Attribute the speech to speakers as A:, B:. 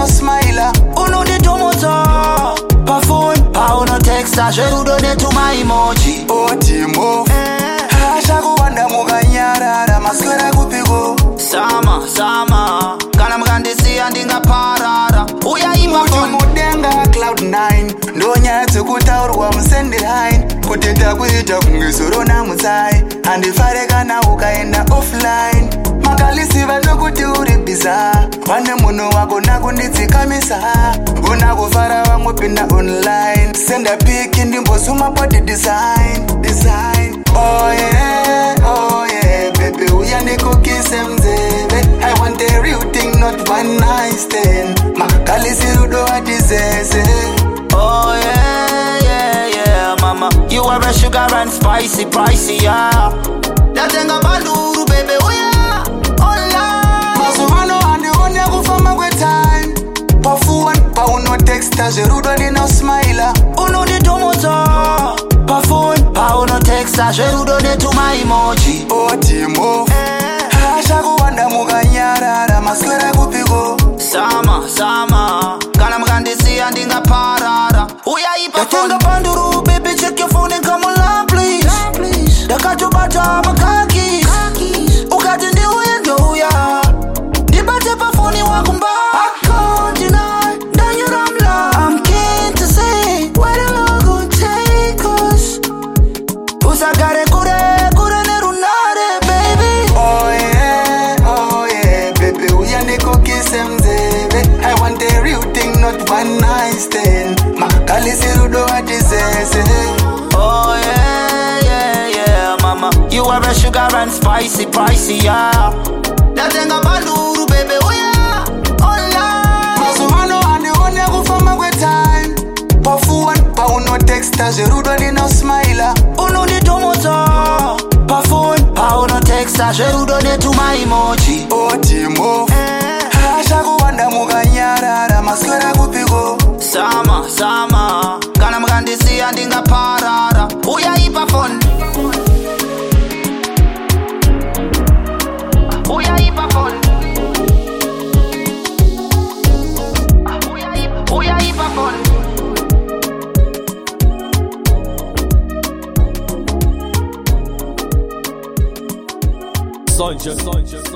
A: smiler.
B: Uno di tomoto pa phone, pa uno texta, jerudo ne to my emoji.
A: Otimo Hasha kuwanda mukanyarara maswera kupiko.
B: Sama kana mukandisiya ndingaparara. Uyaimba phone
A: mudenga cloud9 ndonyatso kutaurwa musendirine kutenda kuita kungesoro namutsai handifare kana ukaenda offline makalisiva ndokuti uri biza pane munhu wako nakundidzikamisa una kufara vamwe pinda online senda piki ndimbosuma body design. Oh yeah baby uya ndikukise mzeve I want a real thing not one night stand makalisirudo atizeze.
B: Oh yeah, mama. You are a sugar and spicy, yeah. Datenga banduru, baby, oh yeah. Online.
A: Mazuvano andione kufamba kwe time. Pafuan, pa uno texta, jerudo nino smiler.
B: Uno di tomoto pa phone, pa uno texta, jerudo ne to my emoji.
A: Otimo Hasha kuwanda mukanyarara maswera kupiko.
B: Sama kana mukandisiya ndingaparara. Uyaipa phone banduru, baby, check your phone and come along, please. Dakatubata makakis ukati ndiuye ndouya ndibate pa phone wako mba. I can't deny that you're love. I'm keen to see where the love gon' take us. Usagare kure nerunare, baby.
A: Oh yeah baby uya ndikukise mzeve I want a real thing not one night stand makalisirudo atizeze.
B: Oh yeah, mama. You are a sugar and spicy, yeah. Datenga banduru, baby, oh yeah. Online.
A: Mazuvano andione kufamba kwe time. Pafuan, pa uno texta, jerudo nino smiler.
B: Uno di tomoto pa phone, pa uno texta, jerudo ne to my emoji.
A: Otimo Hasha kuwanda mukanyarara maswera kupiko.
B: Sama kana mukandisiya ndingaparara. Uyaipa phone. Uyaipa phone. Uyaipa phone.
C: Sonja.